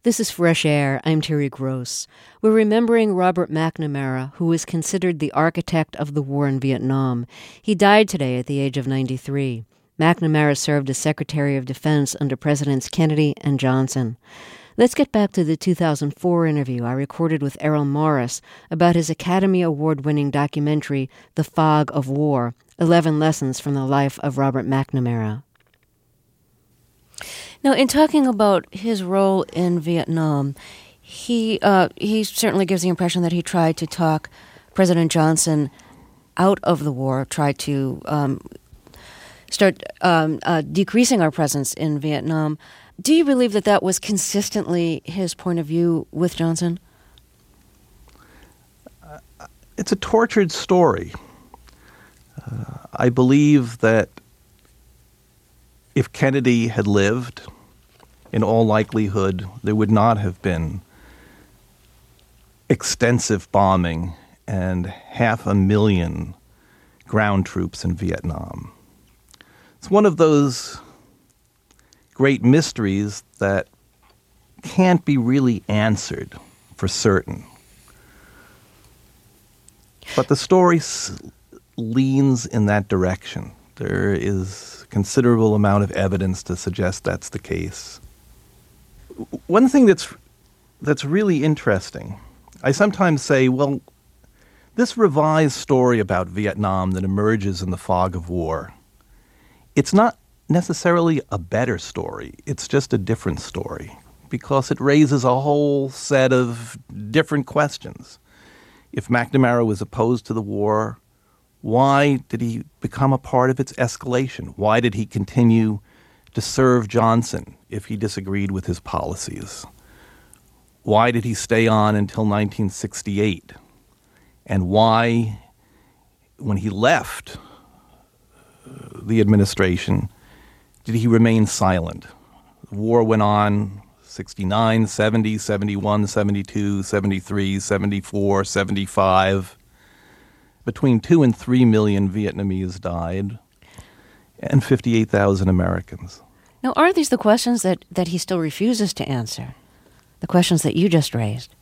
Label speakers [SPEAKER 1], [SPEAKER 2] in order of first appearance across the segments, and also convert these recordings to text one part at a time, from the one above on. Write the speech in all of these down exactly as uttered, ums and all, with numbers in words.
[SPEAKER 1] This is Fresh Air. I'm Terry Gross. We're remembering Robert McNamara, who was considered the architect of the war in Vietnam. He died today at the age of ninety-three. McNamara served as Secretary of Defense under Presidents Kennedy and Johnson. Let's get back to the two thousand four interview I recorded with Errol Morris about his Academy Award-winning documentary, The Fog of War, eleven Lessons from the Life of Robert McNamara. Now, in talking about his role in Vietnam, he uh, he certainly gives the impression that he tried to talk President Johnson out of the war, tried to um, start um, uh, decreasing our presence in Vietnam. Do you believe that that was consistently his point of view with Johnson?
[SPEAKER 2] Uh, it's a tortured story. Uh, I believe that if Kennedy had lived, in all likelihood, there would not have been extensive bombing and half a million ground troops in Vietnam. It's one of those great mysteries that can't be really answered for certain. But the story s- leans in that direction. There is a considerable amount of evidence to suggest that's the case. One thing that's that's really interesting, I sometimes say, well, this revised story about Vietnam that emerges in the fog of war, it's not necessarily a better story. It's just a different story because it raises a whole set of different questions. If McNamara was opposed to the war, why did he become a part of its escalation? Why did he continue to serve Johnson if he disagreed with his policies? Why did he stay on until nineteen sixty-eight? And why, when he left the administration, did he remain silent? The war went on sixty-nine, seventy, seventy-one, seventy-two, seventy-three, seventy-four, seventy-five. Between two and three million Vietnamese died, and fifty-eight thousand Americans.
[SPEAKER 1] Now, are these the questions that, that he still refuses to answer? The questions that you just raised?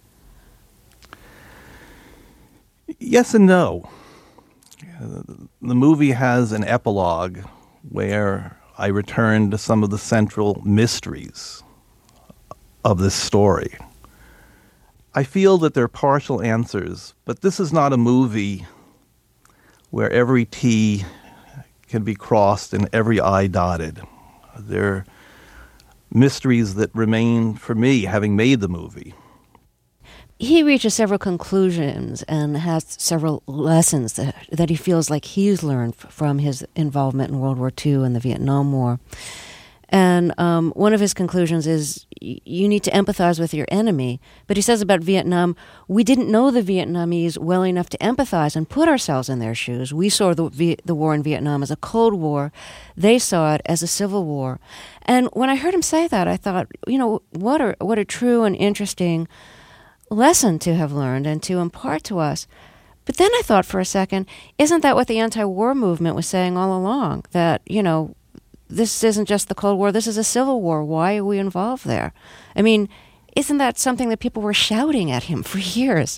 [SPEAKER 2] Yes and no. Uh, the movie has an epilogue where I return to some of the central mysteries of this story. I feel that they're partial answers, but this is not a movie where every T can be crossed and every I dotted. They're mysteries that remain for me, having made the movie.
[SPEAKER 1] He reaches several conclusions and has several lessons that, that he feels like he's learned from his involvement in World War Two and the Vietnam War. And um, one of his conclusions is y- you need to empathize with your enemy. But he says about Vietnam, we didn't know the Vietnamese well enough to empathize and put ourselves in their shoes. We saw the, v- the war in Vietnam as a Cold War. They saw it as a civil war. And when I heard him say that, I thought, you know, what a, what a true and interesting lesson to have learned and to impart to us. But then I thought for a second, isn't that what the anti-war movement was saying all along? That, you know, this isn't just the Cold War, this is a civil war. Why are we involved there? I mean, isn't that something that people were shouting at him for years?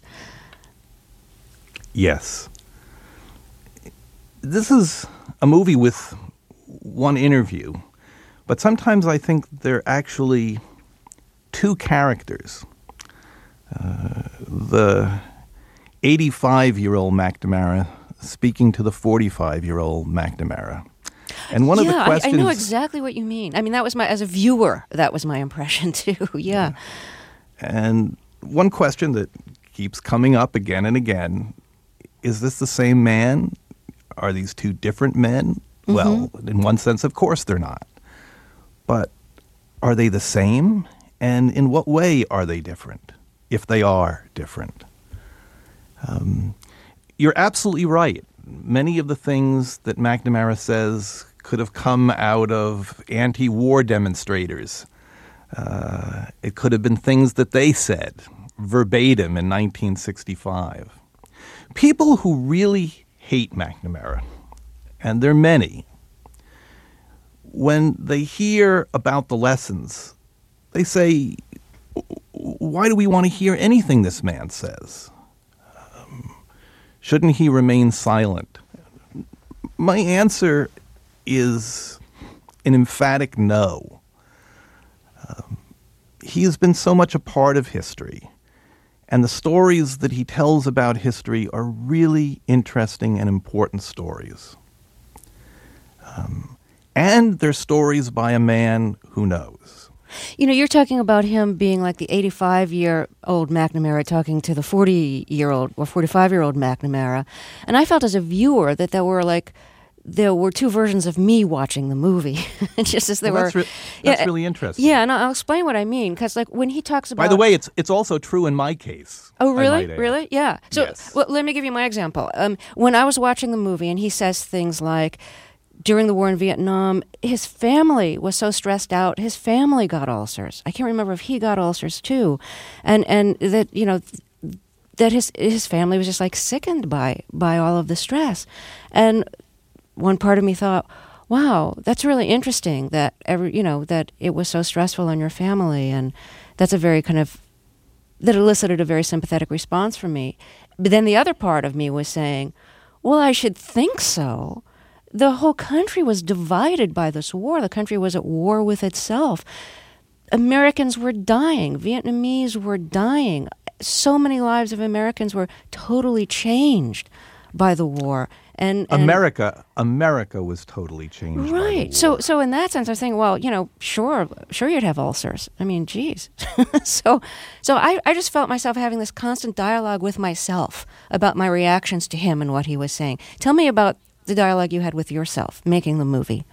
[SPEAKER 2] Yes. This is a movie with one interview, but sometimes I think they're actually two characters. Uh, the eighty-five-year-old McNamara speaking to the forty-five-year-old McNamara. And one
[SPEAKER 1] yeah,
[SPEAKER 2] of the questions...
[SPEAKER 1] I, I know exactly what you mean. I mean, that was my, as a viewer, that was my impression too, yeah.
[SPEAKER 2] yeah. And one question that keeps coming up again and again, is this the same man? Are these two different men? Mm-hmm. Well, in one sense, of course they're not. But are they the same? And in what way are they different, if they are different? Um, you're absolutely right. Many of the things that McNamara says could have come out of anti-war demonstrators. Uh, it could have been things that they said verbatim in nineteen sixty-five. People who really hate McNamara, and there are many, when they hear about the lessons, they say, why do we want to hear anything this man says? Um, shouldn't he remain silent? My answer is an emphatic no. Um, he has been so much a part of history, and the stories that he tells about history are really interesting and important stories. Um, and they're stories by a man who knows.
[SPEAKER 1] You know, you're talking about him being like the eighty-five-year-old McNamara talking to the forty-year-old or forty-five-year-old McNamara. And I felt as a viewer that there were like, there were two versions of me watching the movie. Just as there
[SPEAKER 2] well,
[SPEAKER 1] were.
[SPEAKER 2] That's, re- that's
[SPEAKER 1] yeah,
[SPEAKER 2] really interesting.
[SPEAKER 1] Yeah, and I'll explain what I mean. Because like when he talks about...
[SPEAKER 2] By the way, it's it's also true in my case.
[SPEAKER 1] Oh, really? Really? Yeah. So
[SPEAKER 2] yes.
[SPEAKER 1] well, let me give you my example. Um, when I was watching the movie and he says things like, during the war in Vietnam, his family was so stressed out, his family got ulcers. I can't remember if he got ulcers too. And and that, you know, that his his family was just like sickened by by all of the stress. And one part of me thought, wow, that's really interesting that every, you know, that it was so stressful on your family, and that's a very kind of, that elicited a very sympathetic response from me. But then the other part of me was saying, well, I should think so. The whole country was divided by this war. The country was at war with itself. Americans were dying. Vietnamese were dying. So many lives of Americans were totally changed by the war. And, and
[SPEAKER 2] America, America was totally changed.
[SPEAKER 1] Right.
[SPEAKER 2] By the war.
[SPEAKER 1] So, so in that sense, I was thinking, well, you know, sure, sure, you'd have ulcers. I mean, geez. so, so I, I just felt myself having this constant dialogue with myself about my reactions to him and what he was saying. Tell me about the dialogue you had with yourself making the movie.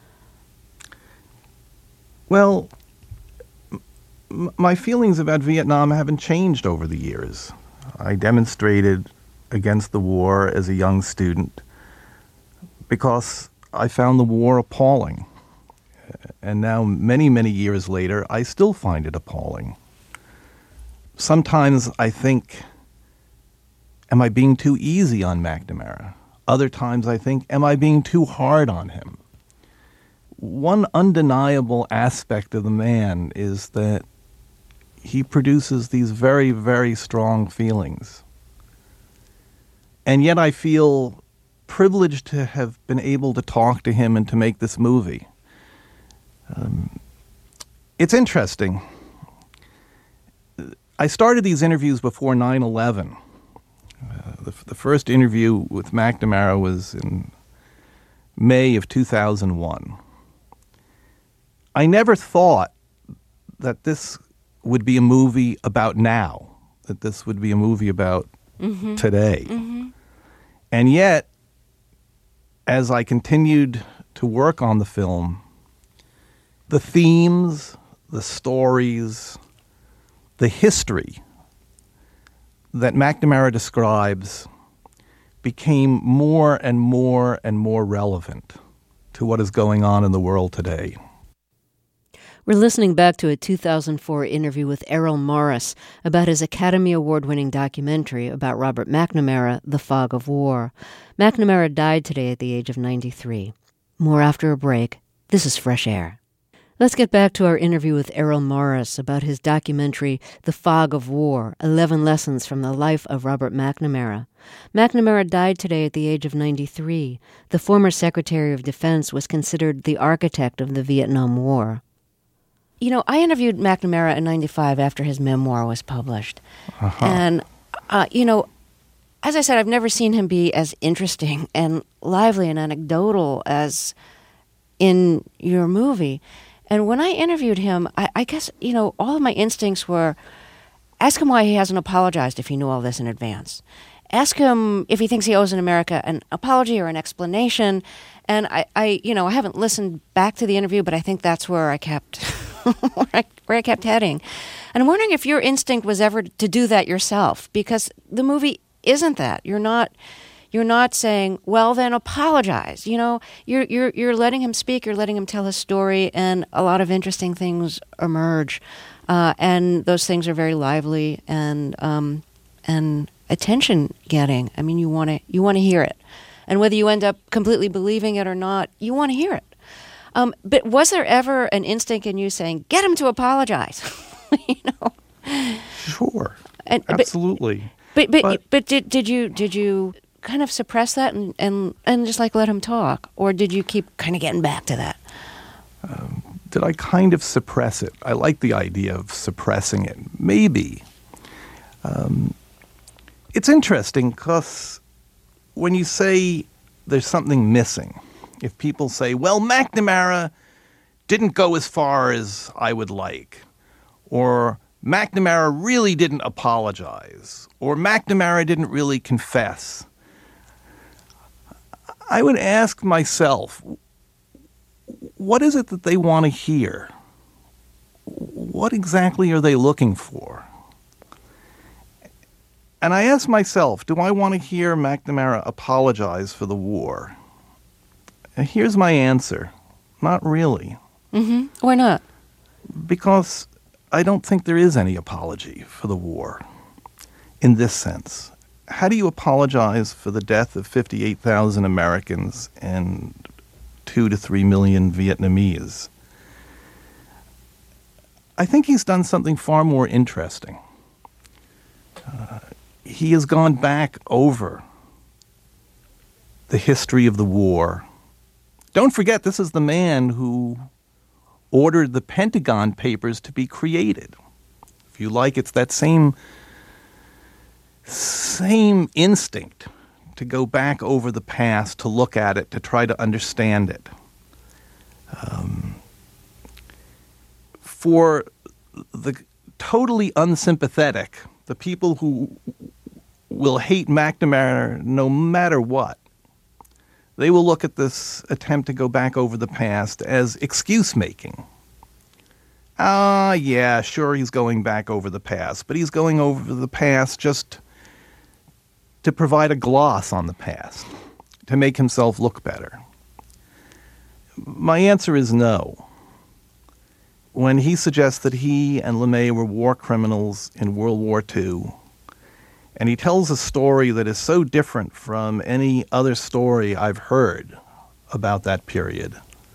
[SPEAKER 2] Well, m- my feelings about Vietnam haven't changed over the years. I demonstrated against the war as a young student because I found the war appalling. And now, many, many years later, I still find it appalling. Sometimes I think, am I being too easy on McNamara? Other times I think, am I being too hard on him? One undeniable aspect of the man is that he produces these very, very strong feelings. And yet I feel privileged to have been able to talk to him and to make this movie. Um, it's interesting. I started these interviews before nine eleven. Uh, the, the first interview with McNamara was in May of two thousand one. I never thought that this would be a movie about now, that this would be a movie about mm-hmm. today. Mm-hmm. And yet, as I continued to work on the film, the themes, the stories, the history that McNamara describes became more and more and more relevant to what is going on in the world today.
[SPEAKER 1] We're listening back to a two thousand four interview with Errol Morris about his Academy Award-winning documentary about Robert McNamara, The Fog of War. McNamara died today at the age of ninety-three. More after a break. This is Fresh Air. Let's get back to our interview with Errol Morris about his documentary, The Fog of War, eleven Lessons from the Life of Robert McNamara. McNamara died today at the age of ninety-three. The former Secretary of Defense was considered the architect of the Vietnam War. You know, I interviewed McNamara in ninety-five after his memoir was published. Uh-huh. And, uh, you know, as I said, I've never seen him be as interesting and lively and anecdotal as in your movie. And when I interviewed him, I, I guess, you know, all of my instincts were, ask him why he hasn't apologized if he knew all this in advance. Ask him if he thinks he owes in America an apology or an explanation. And I, I you know, I haven't listened back to the interview, but I think that's where I kept... where, I, where I kept heading. And I'm wondering if your instinct was ever to do that yourself, because the movie isn't that. You're not you're not saying, well, then apologize. You know, you're you're you're letting him speak, you're letting him tell his story, and a lot of interesting things emerge. Uh, and those things are very lively and um, and attention getting. I mean, you want to you want to hear it. And whether you end up completely believing it or not, you want to hear it. Um, but was there ever an instinct in you saying, get him to apologize? you know?
[SPEAKER 2] Sure,
[SPEAKER 1] And,
[SPEAKER 2] absolutely.
[SPEAKER 1] But but but,
[SPEAKER 2] But-
[SPEAKER 1] but did did you did you kind of suppress that and, and, and just like let him talk, or did you keep kind of getting back to that?
[SPEAKER 2] Did I kind of suppress it? I like the idea of suppressing it. Maybe. Um, it's interesting because when you say there's something missing, if people say, well, McNamara didn't go as far as I would like, or McNamara really didn't apologize, or McNamara didn't really confess, I would ask myself, what is it that they want to hear? What exactly are they looking for? And I ask myself, do I want to hear McNamara apologize for the war? And here's my answer. Not really.
[SPEAKER 1] Mm-hmm. Why not?
[SPEAKER 2] Because I don't think there is any apology for the war in this sense. How do you apologize for the death of fifty-eight thousand Americans and two to three million Vietnamese? I think he's done something far more interesting. Uh, he has gone back over the history of the war. Don't forget, this is the man who ordered the Pentagon Papers to be created. If you like, it's that same same instinct to go back over the past, to look at it, to try to understand it. Um, for the totally unsympathetic, the people who will hate McNamara no matter what, they will look at this attempt to go back over the past as excuse-making. Ah, yeah, sure, he's going back over the past, but he's going over the past just to provide a gloss on the past, to make himself look better. My answer is no. When he suggests that he and LeMay were war criminals in World War Two, and he tells a story that is so different from any other story I've heard about that period,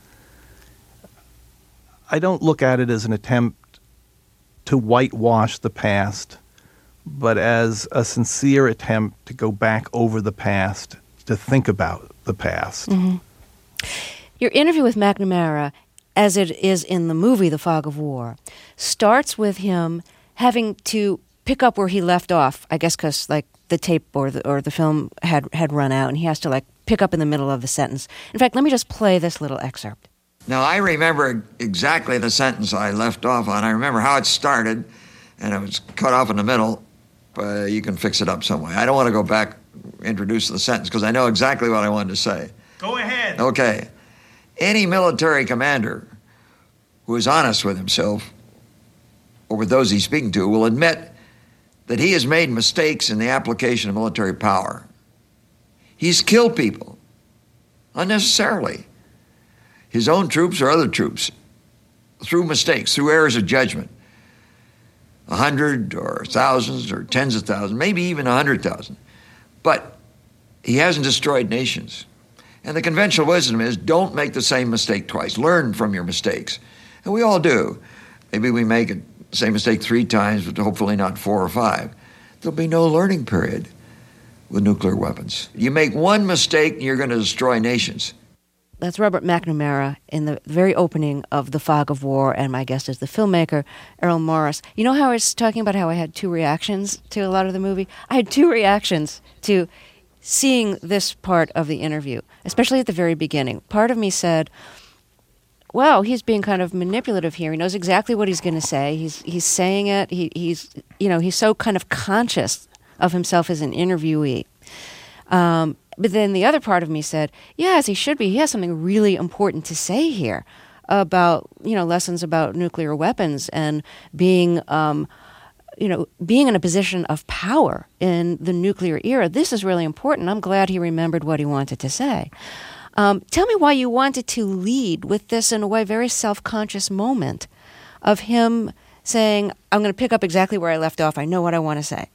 [SPEAKER 2] I don't look at it as an attempt to whitewash the past, but as a sincere attempt to go back over the past, to think about the past.
[SPEAKER 1] Mm-hmm. Your interview with McNamara, as it is in the movie The Fog of War, starts with him having to pick up where he left off, I guess because like the tape or the, or the film had, had run out, and he has to like pick up in the middle of the sentence. In fact, let me just play this little excerpt.
[SPEAKER 3] Now, I remember exactly the sentence I left off on. I remember how it started, and it was cut off in the middle, but you can fix it up some way. I don't want to go back, introduce the sentence, because I know exactly what I wanted to say.
[SPEAKER 4] Go ahead.
[SPEAKER 3] Okay. Any military commander who is honest with himself, or with those he's speaking to, will admit that he has made mistakes in the application of military power. He's killed people unnecessarily, his own troops or other troops, through mistakes, through errors of judgment. A hundred or thousands or tens of thousands, maybe even a hundred thousand. But he hasn't destroyed nations. And the conventional wisdom is don't make the same mistake twice. Learn from your mistakes. And we all do. Maybe we make the same mistake three times, but hopefully not four or five. There'll be no learning period with nuclear weapons. You make one mistake and you're going to destroy nations.
[SPEAKER 1] That's Robert McNamara in the very opening of The Fog of War, and my guest is the filmmaker, Errol Morris. You know how I was talking about how I had two reactions to a lot of the movie? I had two reactions to seeing this part of the interview, especially at the very beginning. Part of me said, wow, he's being kind of manipulative here. He knows exactly what he's going to say. He's he's saying it. He, he's, you know, he's so kind of conscious of himself as an interviewee. Um, But then the other part of me said, yeah, as he should be. He has something really important to say here about, you know, lessons about nuclear weapons and being, um, you know, being in a position of power in the nuclear era. This is really important. I'm glad he remembered what he wanted to say. Um, tell me why you wanted to lead with this, in a way, very self-conscious moment of him saying, I'm going to pick up exactly where I left off. I know what I want to say.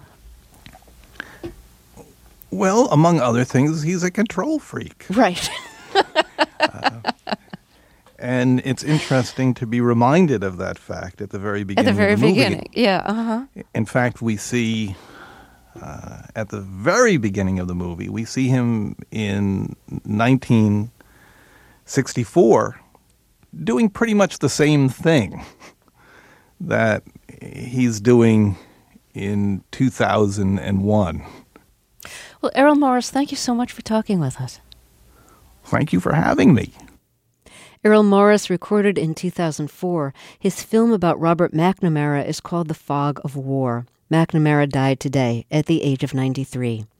[SPEAKER 2] Well, among other things, he's a control freak.
[SPEAKER 1] Right.
[SPEAKER 2] uh, And it's interesting to be reminded of that fact at the very beginning
[SPEAKER 1] At the very
[SPEAKER 2] of the movie.
[SPEAKER 1] beginning, yeah, uh-huh.
[SPEAKER 2] In fact, we see uh, at the very beginning of the movie, we see him in nineteen sixty-four doing pretty much the same thing that he's doing in two thousand one.
[SPEAKER 1] Well, Errol Morris, thank you so much for talking with us.
[SPEAKER 2] Thank you for having me.
[SPEAKER 1] Errol Morris recorded in two thousand four. His film about Robert McNamara is called The Fog of War. McNamara died today at the age of ninety-three.